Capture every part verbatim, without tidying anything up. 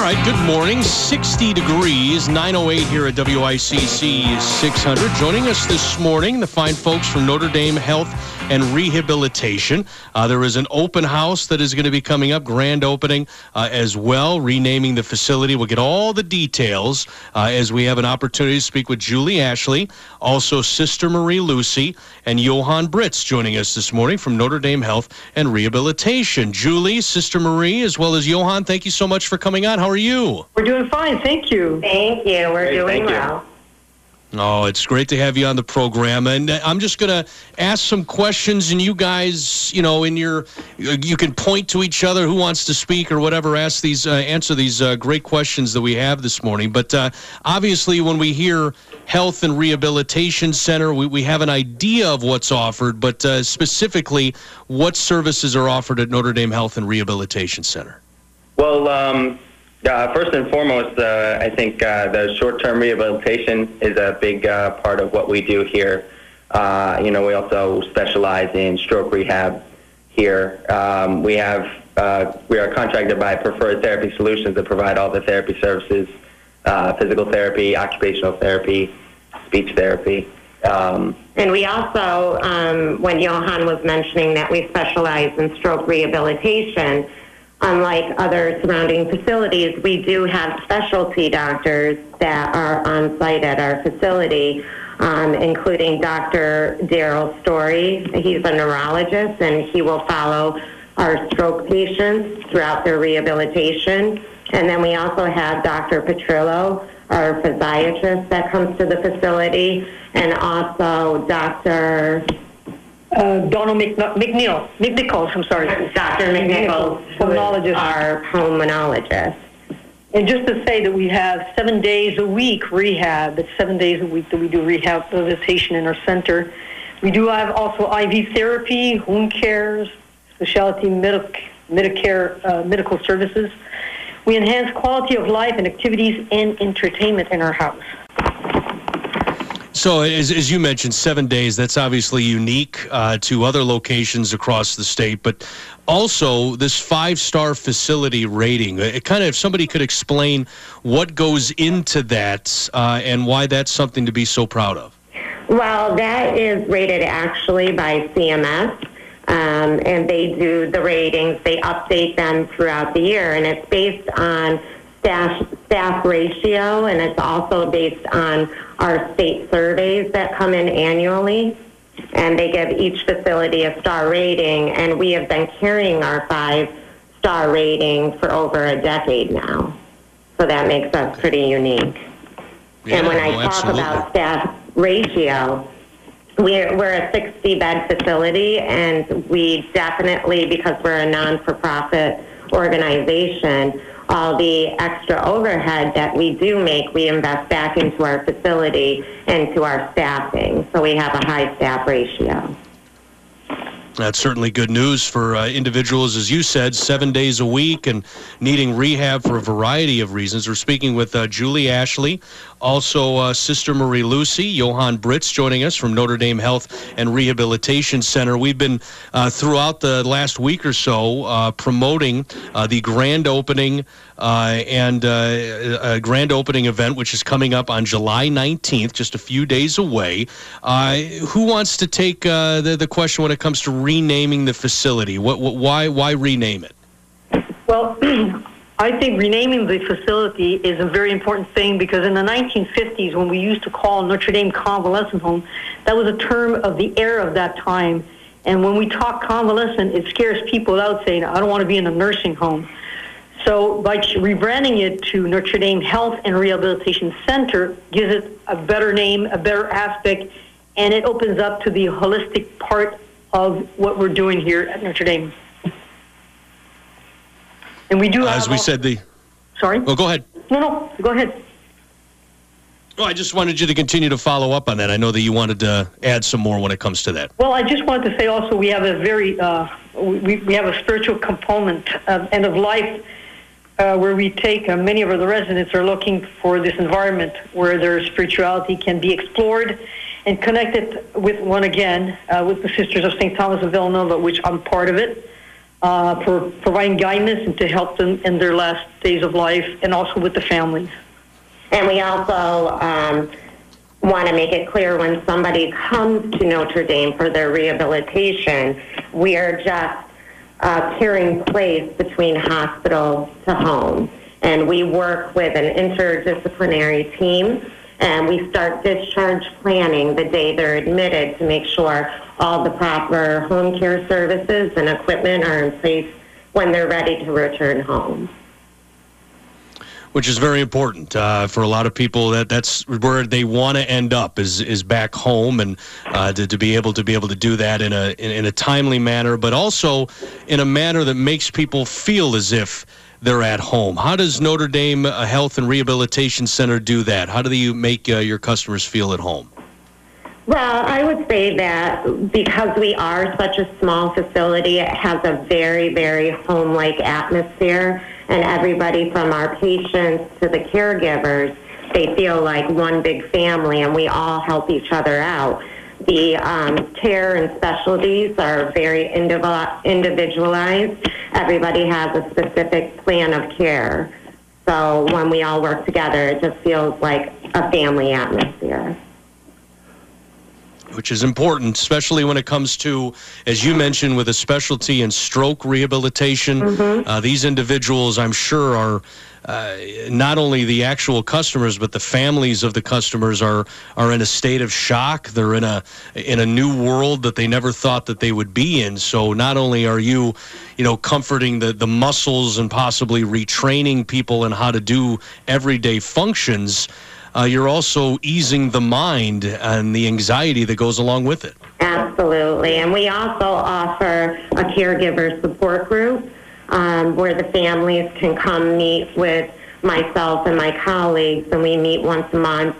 right, good morning. sixty degrees, nine oh eight here at W I C C six hundred. Joining us this morning, the fine folks from Notre Dame Health and Rehabilitation. Uh, there is an open house that is going to be coming up, grand opening uh, as well, renaming the facility. We'll get all the details uh, as we have an opportunity to speak with Julie Ashley, also Sister Marie Lucy, and Johan Britz joining us this morning from Notre Dame Health and Rehabilitation. Julie, Sister Marie, as well as Johan, thank you so much for coming on. How are you? We're doing fine, thank you. Thank you. We're Great, doing thank you. well. Oh, it's great to have you on the program. And I'm just going to ask some questions, and you guys, you know, in your, you can point to each other who wants to speak or whatever, ask these, uh, answer these uh, great questions that we have this morning. But uh, obviously, when we hear Health and Rehabilitation Center, we, we have an idea of what's offered, but uh, specifically, what services are offered at Notre Dame Health and Rehabilitation Center? Well, um, uh, first and foremost, uh, I think uh, the short-term rehabilitation is a big uh, part of what we do here. Uh, you know, we also specialize in stroke rehab here. Um, we have uh, we are contracted by Preferred Therapy Solutions that provide all the therapy services, uh, physical therapy, occupational therapy, speech therapy. Um, And we also, um, when Johan was mentioning that we specialize in stroke rehabilitation, unlike other surrounding facilities, we do have specialty doctors that are on site at our facility, um, including Doctor Daryl Story. He's a neurologist, and he will follow our stroke patients throughout their rehabilitation. And then we also have Doctor Petrillo, our physiatrist that comes to the facility, and also Doctor Uh, Donald McN- McNeil, McNichols, I'm sorry. Doctor McNichols, who is Pulmonologist. our pulmonologist. And just to say that we have seven days a week rehab. It's seven days a week that we do rehabilitation in our center. We do have also I V therapy, wound cares, specialty medic- Medicare uh, medical services. We enhance quality of life and activities and entertainment in our house. So, as, as you mentioned, seven days, that's obviously unique uh, to other locations across the state, but also this five-star facility rating. It kind of, if somebody could explain what goes into that uh, and why that's something to be so proud of. Well, that is rated actually by C M S, um, and they do the ratings. They update them throughout the year, and it's based on staff staff ratio, and it's also based on our state surveys that come in annually, and they give each facility a star rating, and we have been carrying our five-star rating for over a decade now. So that makes us pretty unique. Yeah, and when I no, talk absolutely. about staff ratio, we're, we're a sixty-bed facility, and we definitely, because we're a non-for-profit organization, all the extra overhead that we do make, we invest back into our facility and to our staffing. So we have a high staff ratio. That's certainly good news for uh, individuals, as you said, seven days a week and needing rehab for a variety of reasons. We're speaking with uh, Julie Ashley, also uh, Sister Marie Lucy, Johan Britz joining us from Notre Dame Health and Rehabilitation Center. We've been, uh, throughout the last week or so, uh, promoting uh, the grand opening uh, and uh, a grand opening event, which is coming up on July nineteenth, just a few days away. Uh, who wants to take uh, the, the question when it comes to renaming the facility? What, what, why, why rename it? Well, I think renaming the facility is a very important thing because in the nineteen fifties, when we used to call Notre Dame Convalescent Home, that was a term of the era of that time. And when we talk convalescent, it scares people out saying, I don't want to be in a nursing home. So by rebranding it to Notre Dame Health and Rehabilitation Center gives it a better name, a better aspect, and it opens up to the holistic part of what we're doing here at Notre Dame. And we do have... As we also, said, the... Sorry? Oh, go ahead. No, no, go ahead. Oh, I just wanted you to continue to follow up on that. I know that you wanted to add some more when it comes to that. Well, I just wanted to say also we have a very... Uh, we, we have a spiritual component of end of life uh, where we take... Uh, many of the residents are looking for this environment where their spirituality can be explored and connected with, one again, uh, with the Sisters of Saint Thomas of Villanova, which I'm part of it. uh, for providing guidance and to help them in their last days of life, and also with the families. And we also um, want to make it clear when somebody comes to Notre Dame for their rehabilitation, we are just uh, carrying place between hospital to home. And we work with an interdisciplinary team, and we start discharge planning the day they're admitted to make sure all the proper home care services and equipment are in place when they're ready to return home. Which is very important uh, for a lot of people. That that's where they want to end up is is back home, and uh, to, to be able to be able to do that in a in, in a timely manner, but also in a manner that makes people feel as if they're at home. How does Notre Dame Health and Rehabilitation Center do that? How do you make uh, your customers feel at home? Well, I would say that because we are such a small facility, it has a very, very home-like atmosphere, and everybody from our patients to the caregivers, they feel like one big family, and we all help each other out. The um, care and specialties are very individualized. Everybody has a specific plan of care. So when we all work together, it just feels like a family atmosphere. Which is important, especially when it comes to, as you mentioned, with a specialty in stroke rehabilitation. Mm-hmm. Uh, these individuals, I'm sure, are uh, not only the actual customers, but the families of the customers are are in a state of shock. They're in a in a new world that they never thought that they would be in. So not only are you, you know, comforting the, the muscles and possibly retraining people in how to do everyday functions, Uh, you're also easing the mind and the anxiety that goes along with it. Absolutely. And we also offer a caregiver support group um, where the families can come meet with myself and my colleagues, and we meet once a month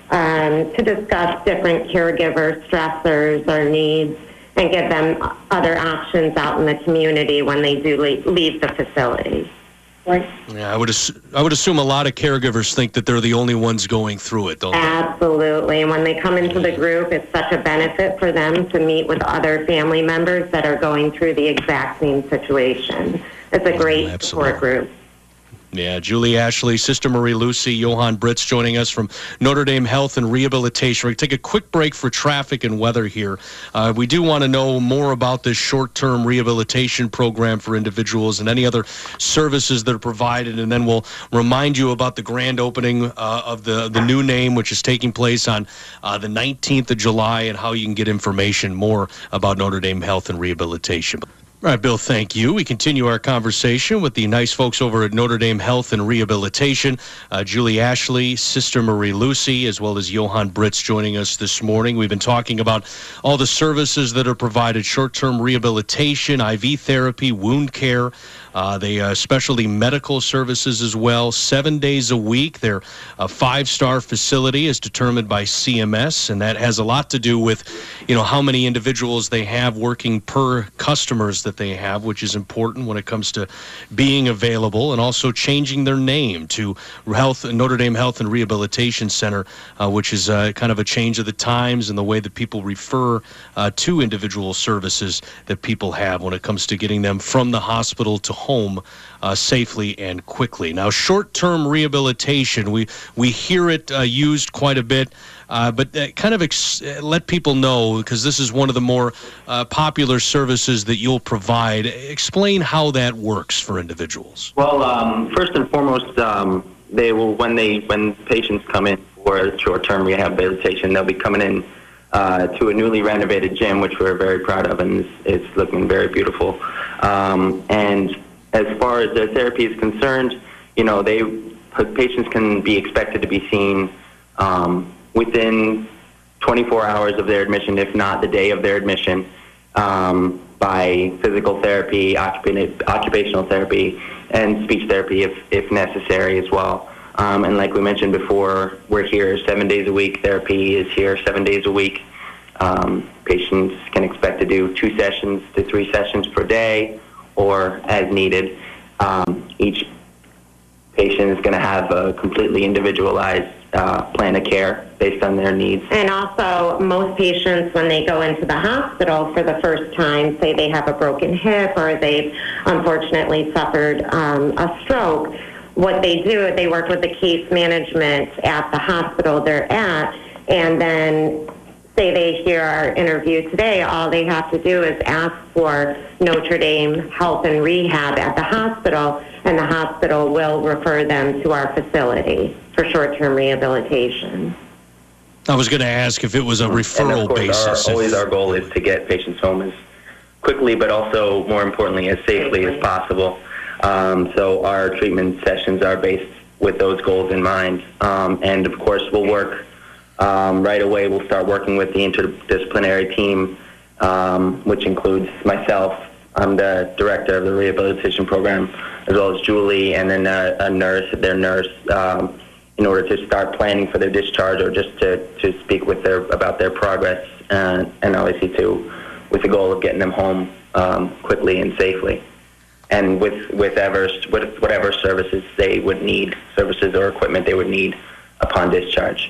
um, to discuss different caregiver stressors or needs and give them other options out in the community when they do leave the facility. Right. Yeah, I would ass- I would assume a lot of caregivers think that they're the only ones going through it, don't they? Absolutely. And when they come into the group, it's such a benefit for them to meet with other family members that are going through the exact same situation. It's a great oh, support group. Yeah, Julie Ashley, Sister Marie Lucy, Johan Britz joining us from Notre Dame Health and Rehabilitation. We're going to take a quick break for traffic and weather here. Uh, we do want to know more about this short-term rehabilitation program for individuals and any other services that are provided, and then we'll remind you about the grand opening uh, of the, the new name, which is taking place on uh, the nineteenth of July, and how you can get information more about Notre Dame Health and Rehabilitation. All right, Bill, thank you. We continue our conversation with the nice folks over at Notre Dame Health and Rehabilitation. Uh, Julie Ashley, Sister Marie Lucy, as well as Johan Britz joining us this morning. We've been talking about all the services that are provided, short-term rehabilitation, I V therapy, wound care. Uh, they uh, specialty medical services as well, seven days a week. They're a five-star facility as determined by C M S, and that has a lot to do with, you know, how many individuals they have working per customers that they have, which is important when it comes to being available, and also changing their name to Health Notre Dame Health and Rehabilitation Center, uh, which is uh, kind of a change of the times and the way that people refer uh, to individual services that people have when it comes to getting them from the hospital to home uh, safely and quickly. Now, short-term rehabilitation, we we hear it uh, used quite a bit, uh, but uh, kind of ex- let people know, because this is one of the more uh, popular services that you'll provide. Explain how that works for individuals. Well, um, first and foremost, um, they will when they when patients come in for short-term rehabilitation, they'll be coming in uh, to a newly renovated gym, which we're very proud of, and it's, it's looking very beautiful. Um, and as far as their therapy is concerned, you know, they patients can be expected to be seen um, within twenty-four hours of their admission, if not the day of their admission, um, by physical therapy, occup- occupational therapy, and speech therapy if, if necessary as well. Um, and like we mentioned before, we're here seven days a week. Therapy is here seven days a week. Um, patients can expect to do two sessions to three sessions per day, or as needed. Um, each patient is going to have a completely individualized uh, plan of care based on their needs. And also, most patients, when they go into the hospital for the first time, say they have a broken hip or they've unfortunately suffered um, a stroke, what they do is they work with the case management at the hospital they're at, and then say they hear our interview today, all they have to do is ask for Notre Dame Health and Rehab at the hospital, and the hospital will refer them to our facility for short-term rehabilitation. I was going to ask if it was a referral and of course, basis. Our, always our goal is to get patients home as quickly, but also, more importantly, as safely as possible. Um, so our treatment sessions are based with those goals in mind. Um, and, of course, we'll work um, right away. We'll start working with the interdisciplinary team, um, which includes myself. I'm the director of the rehabilitation program, as well as Julie, and then a, a nurse, their nurse, um, in order to start planning for their discharge, or just to, to speak with their about their progress, uh, and obviously to with the goal of getting them home um, quickly and safely, and with with ever with whatever services they would need, services or equipment they would need upon discharge.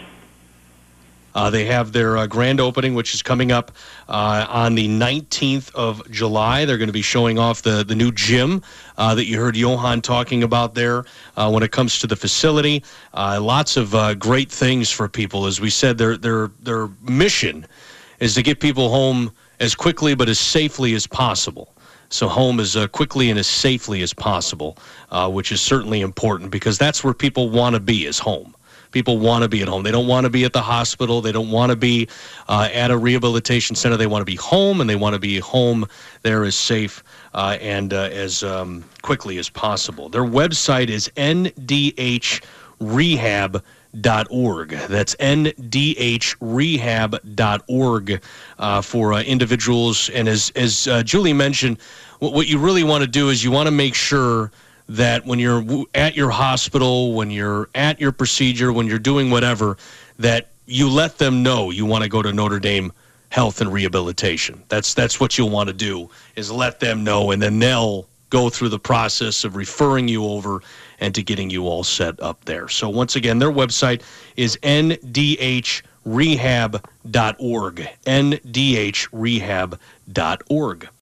Uh, they have their uh, grand opening, which is coming up uh, on the nineteenth of July. They're going to be showing off the, the new gym uh, that you heard Johan talking about there uh, when it comes to the facility. Uh, lots of uh, great things for people. As we said, their, their, their mission is to get people home as quickly but as safely as possible. So home as uh, quickly and as safely as possible, uh, which is certainly important, because that's where people want to be, is home. People want to be at home. They don't want to be at the hospital. They don't want to be uh, at a rehabilitation center. They want to be home, and they want to be home there as safe uh, and uh, as um, quickly as possible. Their website is N D H rehab dot org. That's N D H rehab dot org uh, for uh, individuals. And as, as uh, Julie mentioned, what, what you really want to do is you want to make sure that when you're at your hospital, when you're at your procedure, when you're doing whatever, that you let them know you want to go to Notre Dame Health and Rehabilitation. That's that's what you'll want to do, is let them know, and then they'll go through the process of referring you over and to getting you all set up there. So once again, their website is N D H rehab dot org, N D H rehab dot org.